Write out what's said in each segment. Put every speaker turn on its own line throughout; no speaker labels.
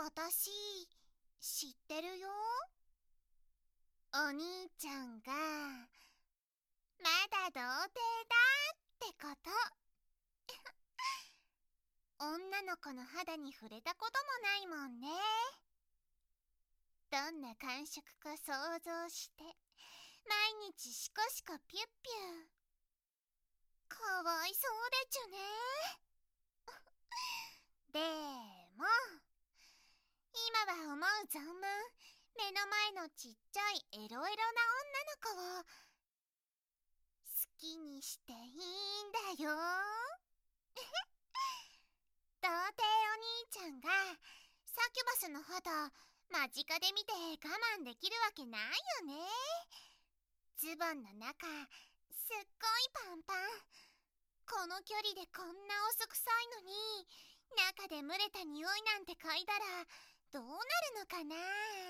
あたし、知ってるよ。お兄ちゃんが、まだ童貞だってこと。女の子の肌に触れたこともないもんね。どんな感触か想像して、毎日シコシコピュッピュ。かわいそうでちゅね。でも、今は思う存分、目の前のちっちゃいエロエロな女の子を好きにしていいんだよ。童貞お兄ちゃんがサキュバスの肌間近で見て我慢できるわけないよね。ズボンの中すっごいパンパン。この距離でこんなおそくさいのに中で蒸れた匂いなんて嗅いだらどうなるのかな。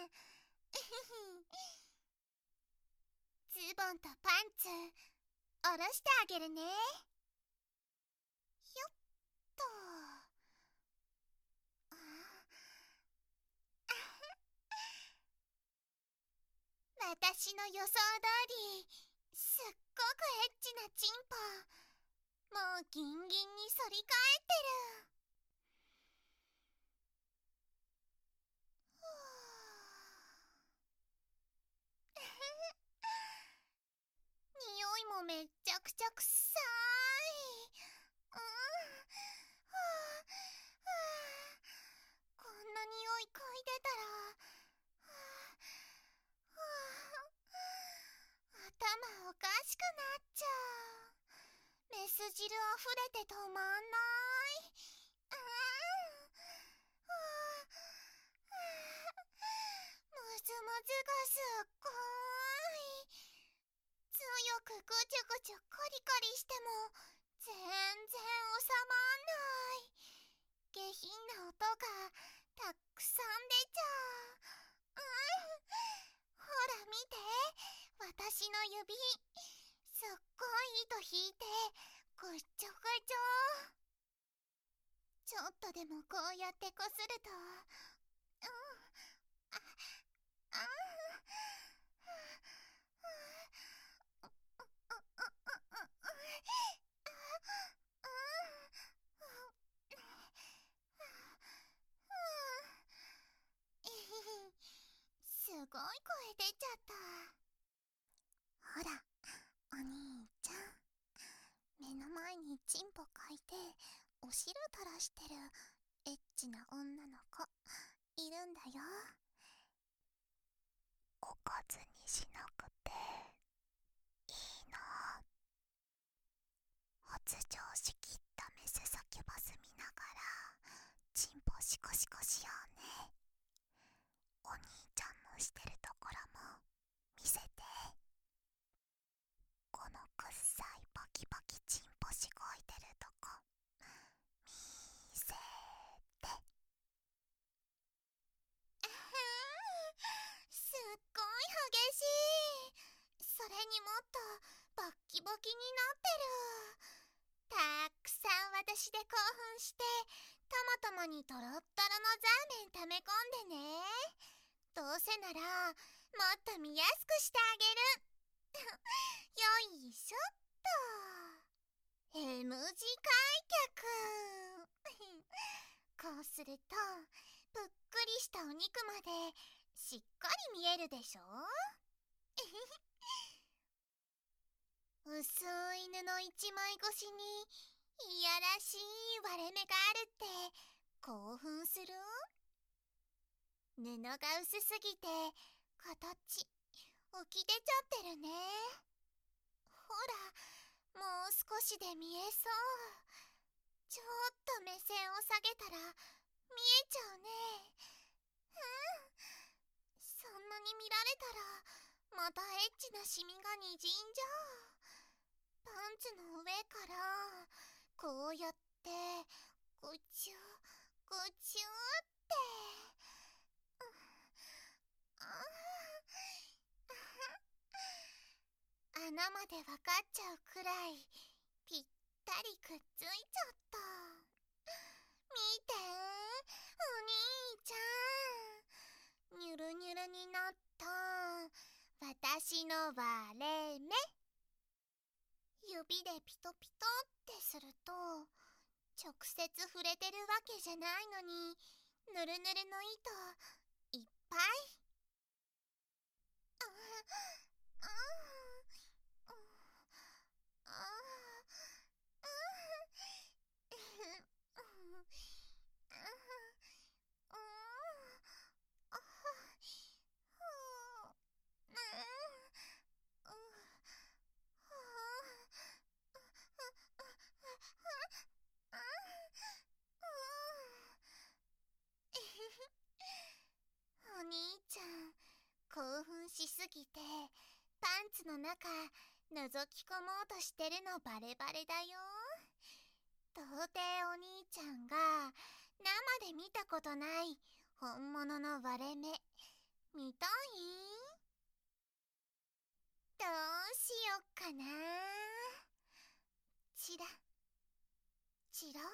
ズボンとパンツ下ろしてあげるね。ひょっと。私の予想通りすっごくエッチなチンポ。もうギンギンに反り返ってる。匂いもめっちゃくちゃくさい。こんな匂い嗅いでたら頭おかしくなっちゃう。メス汁あふれて止まんない。ムズムズがすっごい。強くぐちゅぐちゅカリカリしても全然収まんない。下品な音がたくさん出ちゃう。ほら見て、私の指すっごい糸引いてぐっちょぐちょ。ちょっとでもこうやってこするとすごい声出ちゃった。ほら、お兄ちゃん。目の前にチンポかいて、お汁垂らしてるエッチな女の子、いるんだよ。おかずにしなくて、いいの？発情しきったメスサキュバス見ながら、チンポシコシコしようね。お兄ちゃんのしてるところも見せて。このくっさいバキバキチンポしごいてるとこ見せて。すっごい激しい。それにもっとバッキバキになってる。たくさん私で興奮してたまたまにトロットロのザーメン溜め込んでね。どうせならもっと見やすくしてあげる。よいしょっと。M 字開脚。こうするとぷっくりしたお肉までしっかり見えるでしょ。薄い布一枚越しにいやらしい割れ目があるって興奮する？布が薄すぎて形浮き出ちゃってるね。ほら、もう少しで見えそう。ちょっと目線を下げたら見えちゃうね。そんなに見られたらまたエッチなシミがにじんじゃう。パンツの上からこうやってぐちゅぐちゅって。穴までわかっちゃうくらいぴったりくっついちゃった。見て、お兄ちゃん。 なった私の割れ目。指でピトピトってすると直接触れてるわけじゃないのに、ぬるぬるの糸いっぱい。お兄ちゃん、興奮しすぎてパンツの中覗き込もうとしてるのバレバレだよ。到底お兄ちゃんが生で見たことない本物の割れ目見たい？どうしよっかな。チラチラ。はい、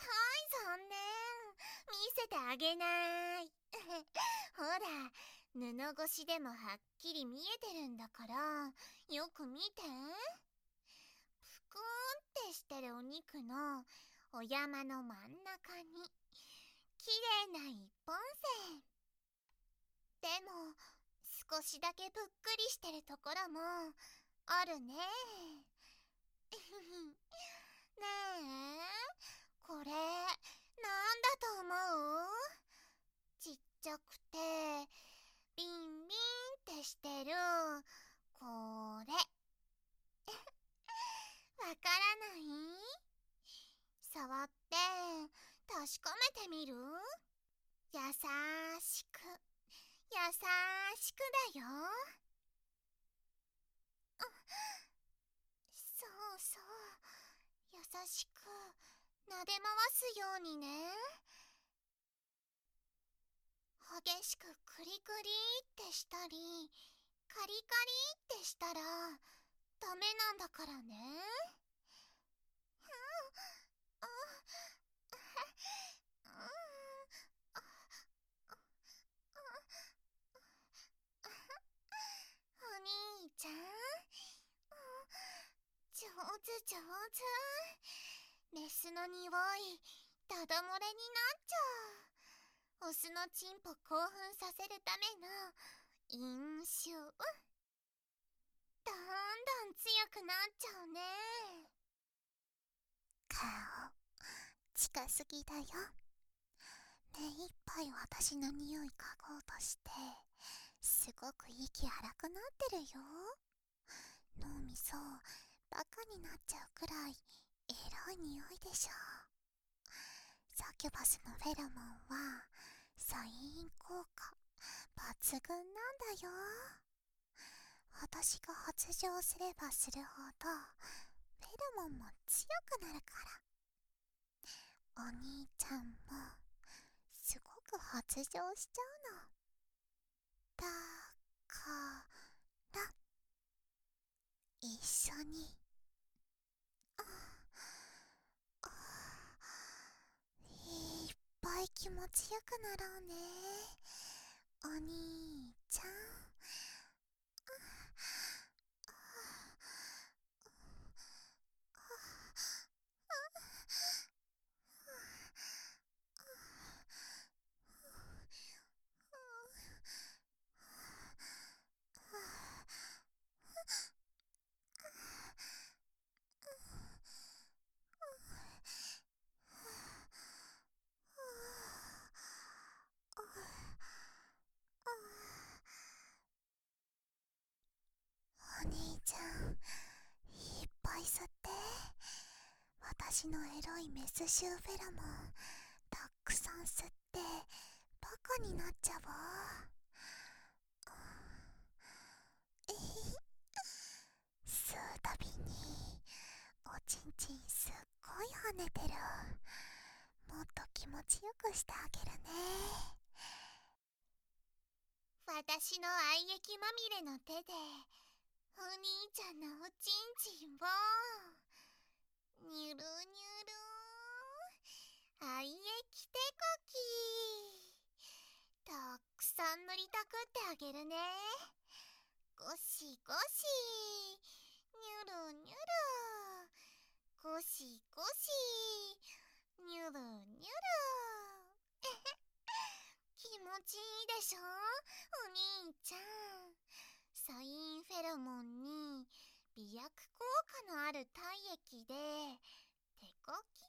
残念、見せてあげない。ほら、布越しでもはっきり見えてるんだから、よく見て。ぷくーんってしてるお肉のお山の真ん中にきれいな一本線。でも少しだけぷっくりしてるところもあるね。ねえ、これなんだと思う？ちっちゃくてビンビンってしてるこれ。わからない？触って確かめてみる？優しく優しくだよ。そうそう、優しく撫で回すようにね。激しくクリクリってしたりカリカリってしたらダメなんだからね。お兄ちゃん、上手上手。メスの匂いダダ漏れになっちゃう。オスのチンポ興奮させるための飲酒。どんどん強くなっちゃうね。顔近すぎだよ。目いっぱい私の匂い嗅ごうとしてすごく息荒くなってるよ。脳みそバカになっちゃうくらいエロい匂いでしょ。サキュバスのフェロモンはサイン効果抜群なんだよ。私が発情すればするほどフェロモンも強くなるから、お兄ちゃんもすごく発情しちゃうの。だから一緒にいっぱい気持ちよくなろうね、お兄ちゃん。お兄ちゃん、いっぱい吸って。私のエロいメス臭フェロモンたくさん吸ってバカになっちゃおう。吸うたびにおちんちんすっごい跳ねてる。もっと気持ちよくしてあげるね。私の愛液まみれの手でお兄ちゃんのおちんちんをニュルニュル愛液手こき。たくさんりたくってあげるね。ゴシゴシ、ニュルニュル、ゴシゴシ、ニュルニュル。気持ちいいでしょ、お兄ちゃん。サインフェロモンに美薬効果のある体液で手こき。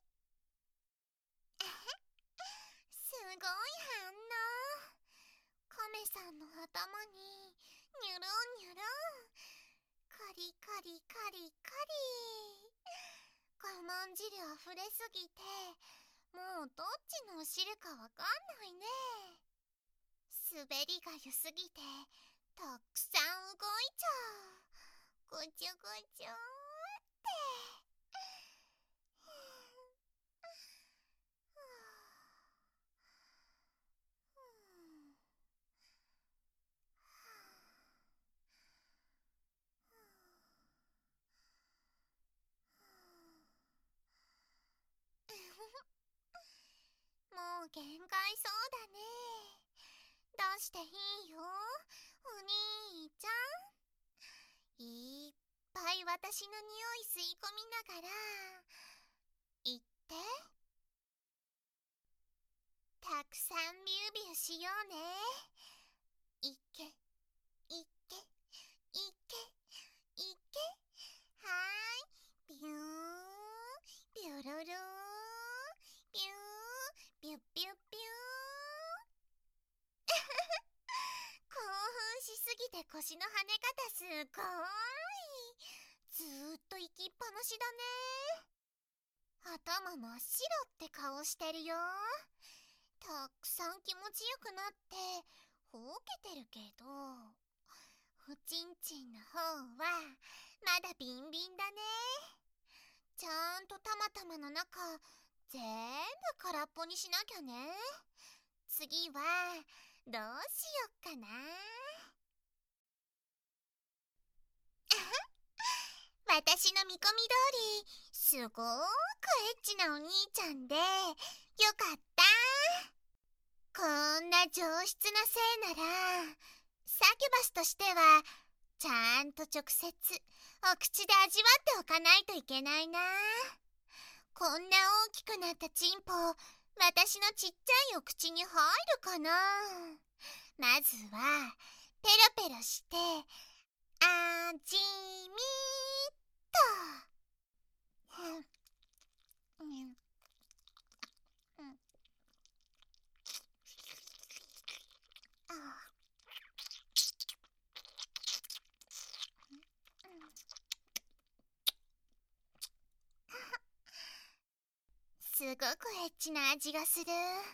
すごい反応。カメさんの頭にニュルンニュルン、カリカリカリカリ。我慢汁あふれすぎて、もうどっちのお汁かわかんないね。滑りが良すぎてたくさん動いちゃう。ごちょごちょって。もう限界そうだね。出していいよ、お兄ちゃん。いっぱい私の匂い吸い込みながら言って。たくさんビュービューしようね。いけいけいけいけ。はーい、ビュービュルルー、ビュービュッビュッビュー。興奮しすぎて腰の跳ね方すごーい。ずーっと息きっぱなしだね。頭真っ白って顔してるよ。たくさん気持ちよくなってほうけてるけど、おちんちんの方はまだビンビンだね。ちゃんとたまたまの中全部空っぽにしなきゃね。次はどうしよっかな。私の見込み通りすごーくエッチなお兄ちゃんでよかった。こんな上質な性ならサキュバスとしてはちゃんと直接お口で味わっておかないといけないな。こんな大きくなったチンポ、私のちっちゃいお口に入るかな。まずはペロペロして味見っと。すごくエッチな味がする。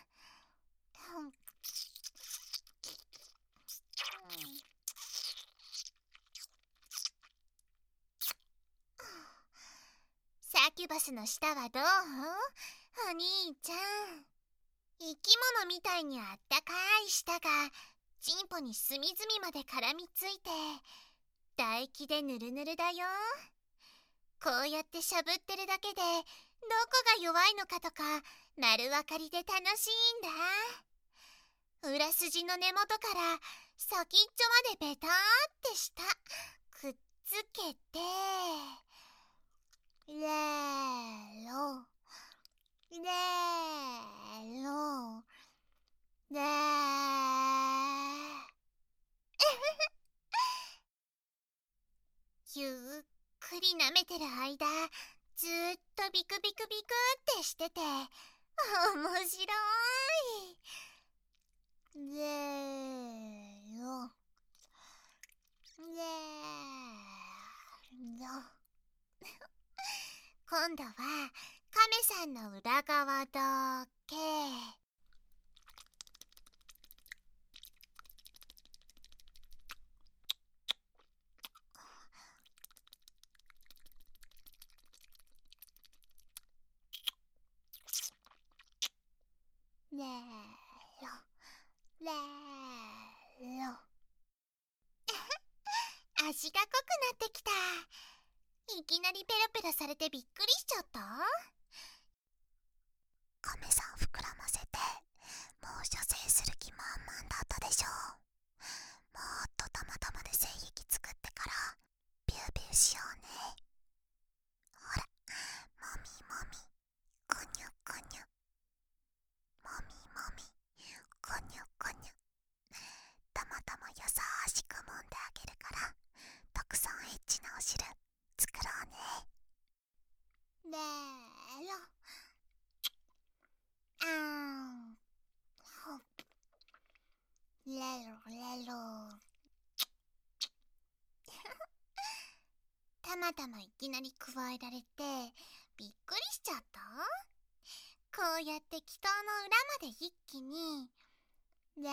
サキュバスの舌はどう？お兄ちゃん。生き物みたいにあったかい舌がチンポに隅々まで絡みついて唾液でヌルヌルだよ。こうやってしゃぶってるだけでどこが弱いのかとか丸分かりで楽しいんだ。裏筋の根元から先っちょまでベターってしたくっつけてレロレロレゆっくり舐めてる間ずっとビクビクビクってしてて面白い。レロレロ今度はカメさんの裏側だけ。レロレロ味が濃くなってきた。いきなりペロペロされてびっくりしちゃった。カメさん膨らませてもう射精する気満々だったでしょ。 しく揉んであげるから、たくさんエッチなお汁作ろうね。レロほっレロレロたまたまいきなり加えられてびっくりしちゃった。こうやって祈祷の裏まで一気にレ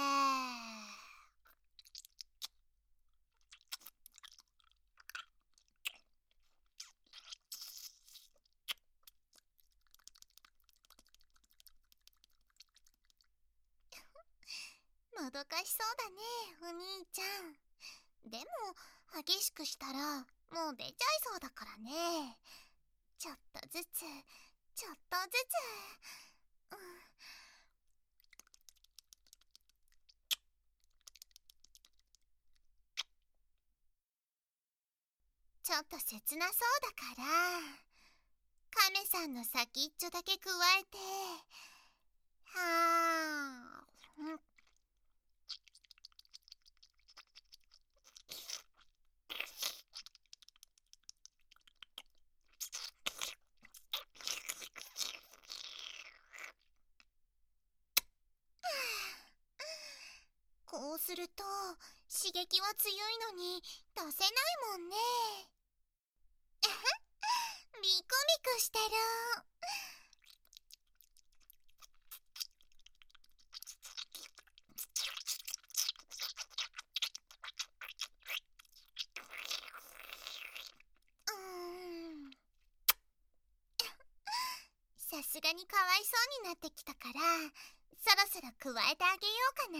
もどかしそうだね、お兄ちゃん。でも激しくしたらもう出ちゃいそうだからね。ちょっとずつちょっとずつ、ちょっと切なそうだから亀さんの先っちょだけ加えて、はーこうすると刺激は強いのに出せないもんね。ビクビクしてる。さすがにかわいそうになってきたから、そろそろ加えてあげようかな。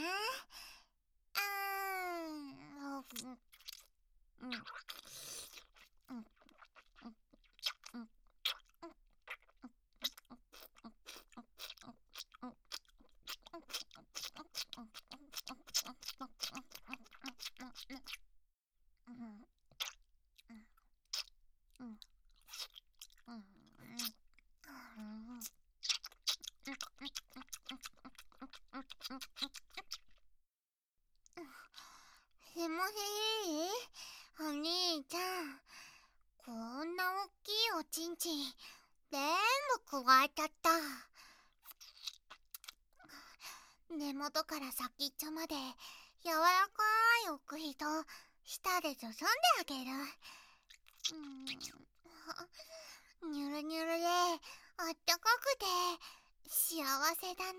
でもお兄ちゃん、こんなおっきいおちんちん全部加えちゃった。根元から先っちょまで柔らかい奥ひと舌で包んであげる。ニュルニュルであったかくて幸せだね。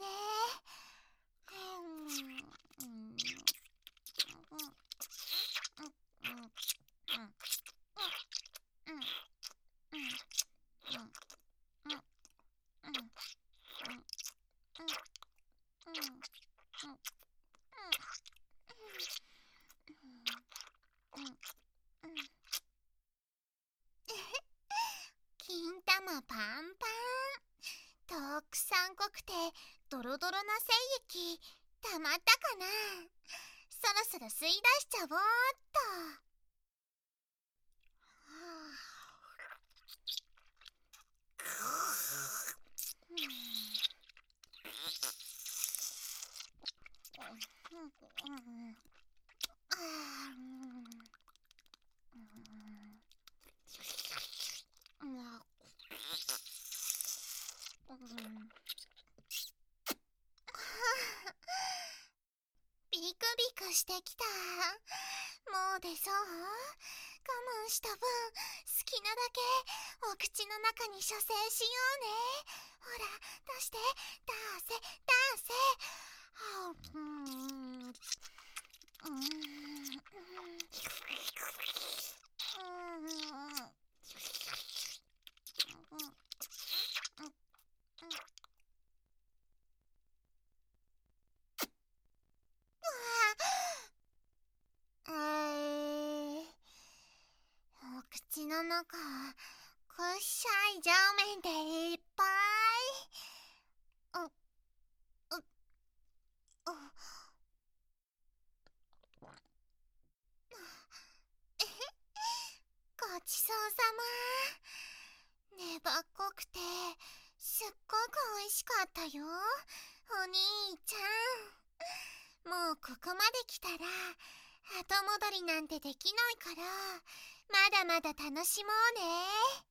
金玉パンパン、たくさん濃くてドロドロな精液たまったかな。そろそろ吸い出しちゃおうっと。ビクビクしてきた。もう出そう。我慢した分好きなだけお口の中に射精しようね。ほら出して、出せ出せ。お口の中くっしゃいジャーメンでいっぱい。ごちそうさま。粘っこくてすっごくおいしかったよ、お兄ちゃん。もうここまで来たら後戻りなんてできないから、まだまだ楽しもうね。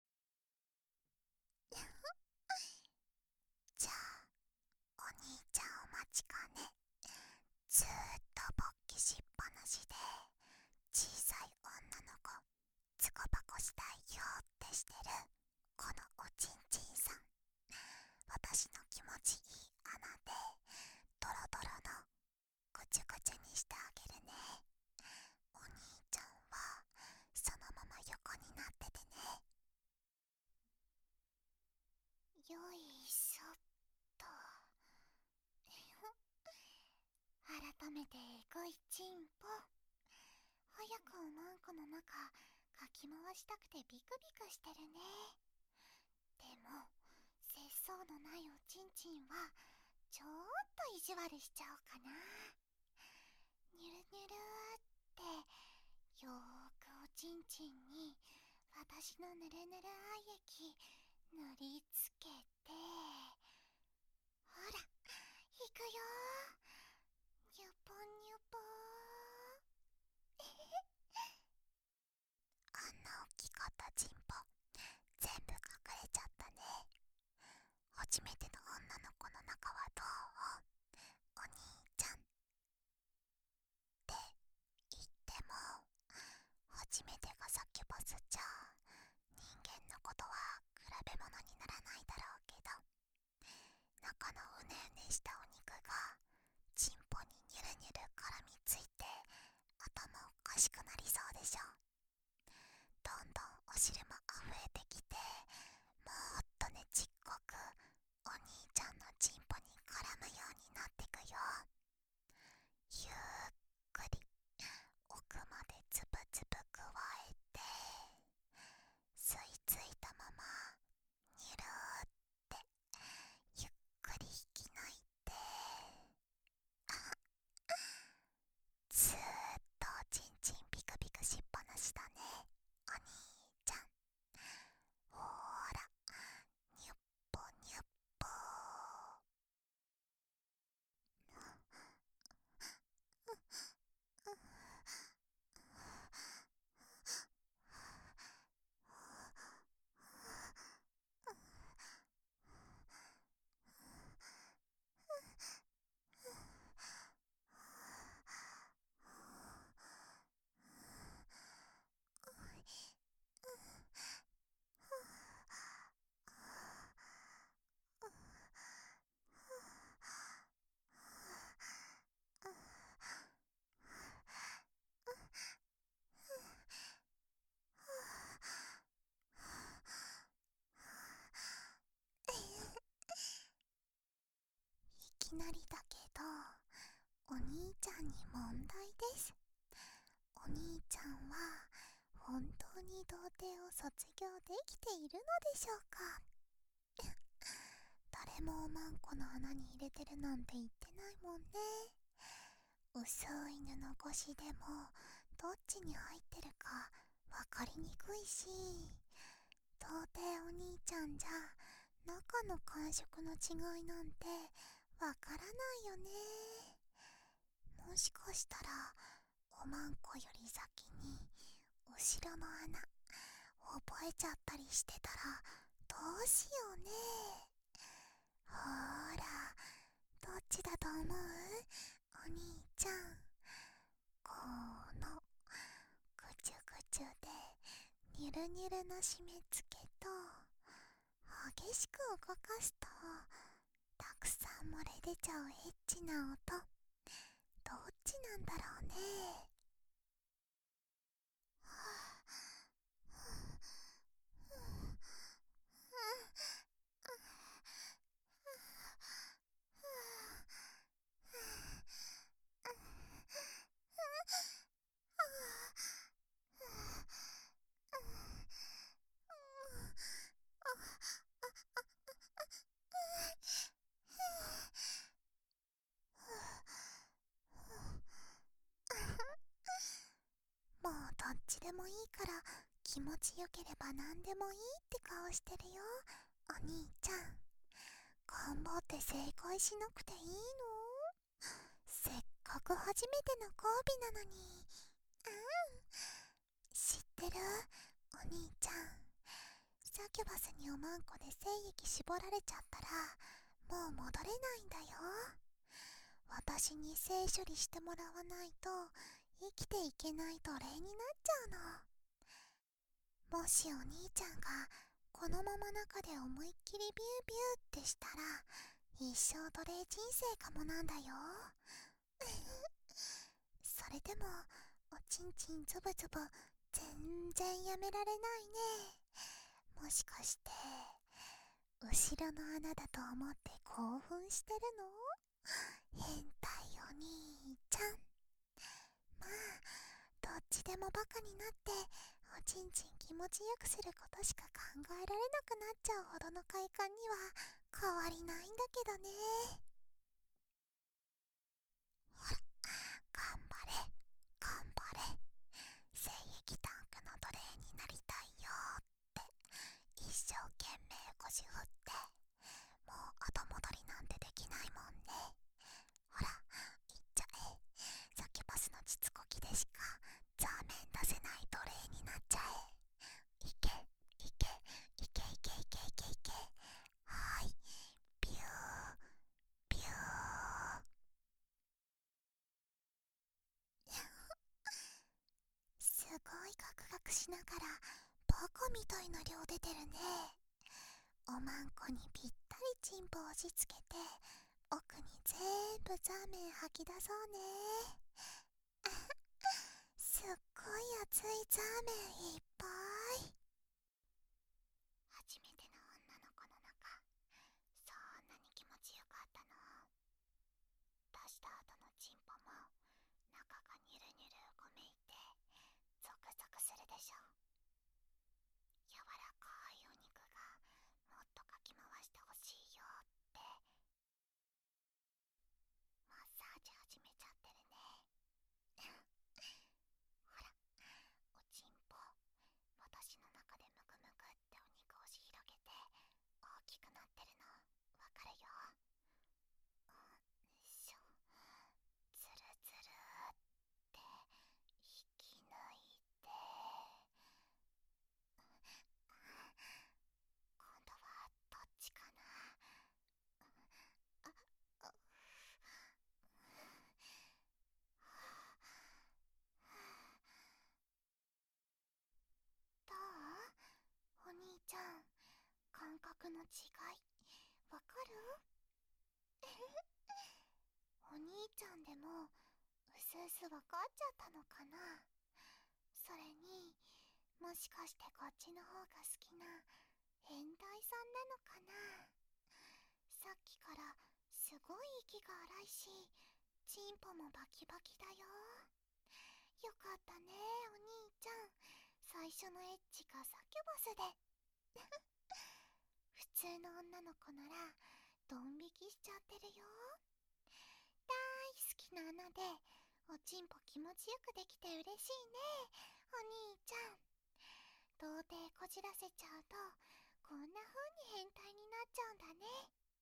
じゃあ、お兄ちゃんお待ちかね。ずーっと勃起しっぱなしで、小さい女の子、つこばこしたいよってしてる、このおちんちんさん。私の気持ちいい穴で、ドロドロのぐちゅぐちゅにしてあげるね。お兄ちゃんは、そのまま横になっててね。よいしょっと。改めてぐいちんぽ。早くおまんこの中かき回したくてビクビクしてるね。でも節操のないおちんちんはちょっと意地悪しちゃおうかな。ニュルニュルってよーくおちんちんに私のぬるぬる愛液塗りつけて、ほらいくよー。ニュポニュポー。あんな大きかったチンポ全部隠れちゃったね。初めての女の子の中はどう？お兄ちゃんって言っても、初めてがサキュバスじゃ人間のことは比べ物にならないだろうけど、中のうねうねしたお肉がチンポにニュルニュル絡みついて頭おかしくなりそうでしょ。どんどんお汁も溢れてきて、もっとねちっこくお兄ちゃんのチンポに絡むようになってくよ。ゆっくり奥までつぶつぶくわえて、吸い付いたままニュルーってゆっくり引き抜いて、ずーっとちんちんビクビクしっぱなしだね、お兄ちゃん。ほーら、ニュッポニュッポいきなりだけど、お兄ちゃんに問題です。お兄ちゃんは本当に童貞を卒業できているのでしょうか？誰もおまんこの穴に入れてるなんて言ってないもんね。薄い布越しでもどっちに入ってるかわかりにくいし、童貞お兄ちゃんじゃ中の感触の違いなんてわからないよね。もしかしたらおまんこより先に後ろの穴覚えちゃったりしてたらどうしようね。ほーら、どっちだと思う？お兄ちゃん。このぐちゅぐちゅでニュルニュルの締め付けと激しく動かすとたくさん漏れ出ちゃうエッチな音、どっちなんだろうね。もうどっちでもいいから気持ちよければ何でもいいって顔してるよ、お兄ちゃん。頑張って正解しなくていいの？せっかこ初めての交尾なのに。知ってる？お兄ちゃん、サキュバスにおまんこで精液絞られちゃったらもう戻れないんだよ。私に性処理してもらわないと生きていけない奴隷になっちゃうの。もしお兄ちゃんがこのまま中で思いっきりビュービューってしたら一生奴隷人生かもなんだよ。それでもおちんちんズブズブ全然やめられないね。もしかして後ろの穴だと思って興奮してるの？変態お兄ちゃん。まあどっちでもバカになっておちんちん気持ちよくすることしか考えられなくなっちゃうほどの快感には変わりないんだけどね。ほら、頑張れ頑張れ、精液タンクの奴隷になりたいよって一生懸命腰振って、もう後戻りなんてできないもんね。ほら、いっちゃえ。サキュバスの膣こきでしかザーメン出せない奴隷になっちゃえ。いけいけいけいけいけいけいけ。はい、ビュービュー。すごいガクガクしながらバカみたいな量出てるね。おまんこにぴったりチンポ押し付けて奥に全部ザーメン吐き出そうね。すっごい熱いザーメンいっぱい。初めての女の子の中、そんなに気持ちよかったの？出した後のチンポも中がニュルニュルうごめいてゾクゾクするでしょ。柔らかいお肉がもっとかき回してほしいよってマッサージ始めちゃってるね。ほら、おちんぽ私の中でムクムクってお肉をし広げて大きくなってるのわかるよ。しょ、ズルズルって引き抜いて、今度はどっちかな。あ、あ、どう？お兄ちゃん、感覚の違いわかる？お兄ちゃんでもうすうすわかっちゃったのかな。それにもしかしてこっちの方が好きな変態さんなのかな。さっきからすごい息が荒いしチンポもバキバキだよ。よかったねお兄ちゃん、最初のエッチがサキュバスで。普通の女の子ならドン引きしちゃってるよ。大好きな穴でおちんぽ気持ちよくできて嬉しいねお兄ちゃん。童貞こじらせちゃうとこんな風に変態になっちゃうんだね。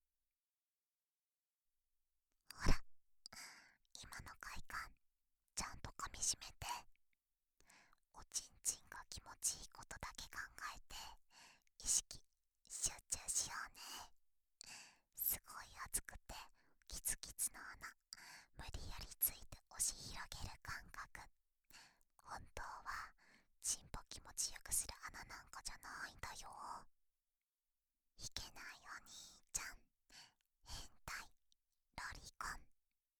ほら、今の快感ちゃんと噛みしめて、おちんちんが気持ちいいことだけ考えて意識集中しようね。すごい熱くてキツキツの穴、無理やりついて押し広げる感覚。本当はチンポ気持ちよくする穴なんかじゃないんだよ。いけないお兄ちゃん、変態ロリコン。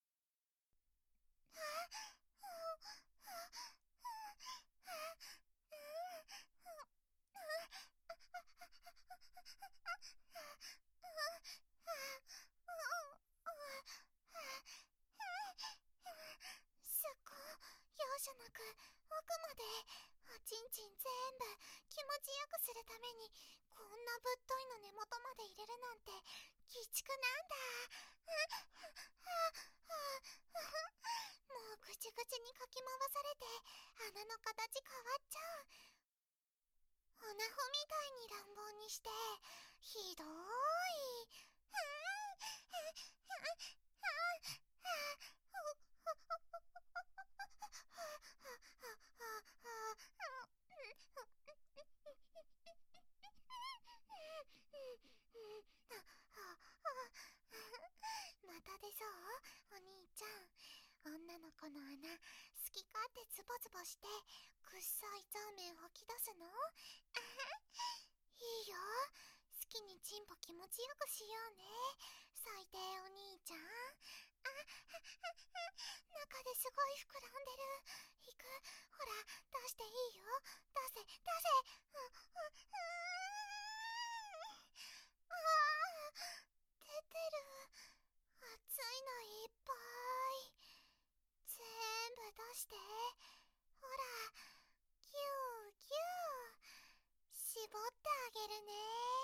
すっごい容赦なく奥までおちんちん全部気持ちよくするためにこんなぶっといの根元まで入れるなんて鬼畜なんだ。もうぐちぐちにかき回されて穴の形変わっちゃう。オナホみたいに乱暴にしてひどーい。 の穴好き勝手ズボズボしてくっさいザーメン吐き出すの？いいよ、好きにチンポ気持ちよくしようね、最低お兄ちゃん。中ですごい膨らんでる。いく、ほら出していいよ、出せ出せ。ああ、出てる。熱いのいっぱい。全部出して。ほら、ギューギュー。絞ってあげるね。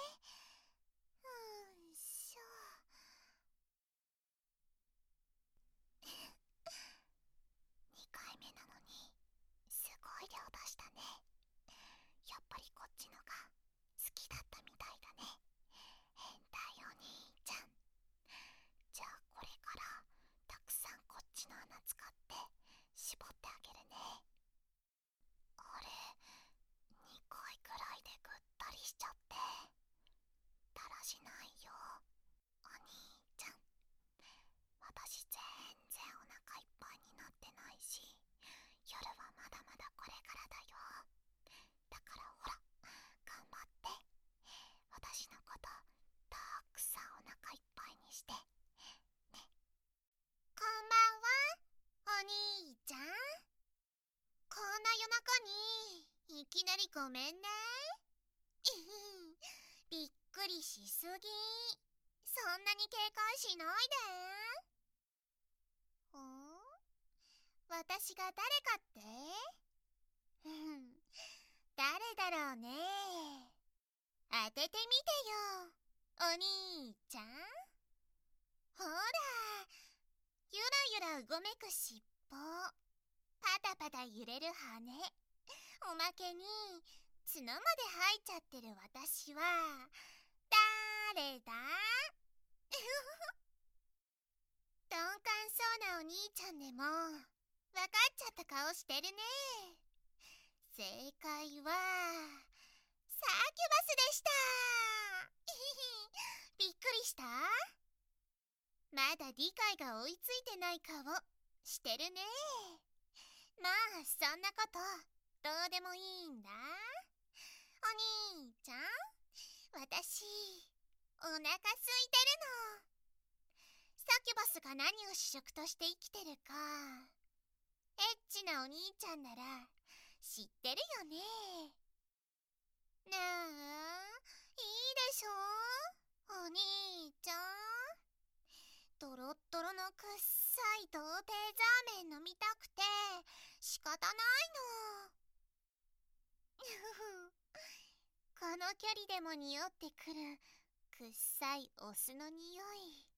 うんしょ。2回目なのにすごい量出したね。やっぱりこっちのが好きだったみたいだね、変態お兄ちゃん。じゃあこれからたくさんこっちの穴使って絞ってあげるね。あれ、2回くらいでぐったりしちゃってだらしないよお兄ちゃん。私全然お腹いっぱいになってないし、夜はまだまだこれからだよ。だからほら、頑張って。私のことたくさんお腹いっぱいにしてね。こんばんは、お兄ちゃん。こんな夜中にいきなりごめんね。びっくりしすぎ。そんなに警戒しないで。私が誰かって？誰だろうね。当ててみてよ、お兄ちゃん。ほら、ゆらゆらうごめく尻尾、パタパタ揺れる羽、おまけに角まで生えちゃってる私は誰だ？鈍感そうなお兄ちゃんでもわかっちゃった顔してるね。正解はサキュバスでした。びっくりした？まだ理解が追いついてない顔してるね。まあそんなことどうでもいいんだ。お兄ちゃん、私お腹空いてるの。サキュバスが何を主食として生きてるか、エッチなお兄ちゃんなら知ってるよね。ねえ、いいでしょお兄ちゃん。ドロッドロのくっさい童貞ザーメン飲みたくて仕方ないの。この距離でも匂ってくるくっさいお酢の匂い。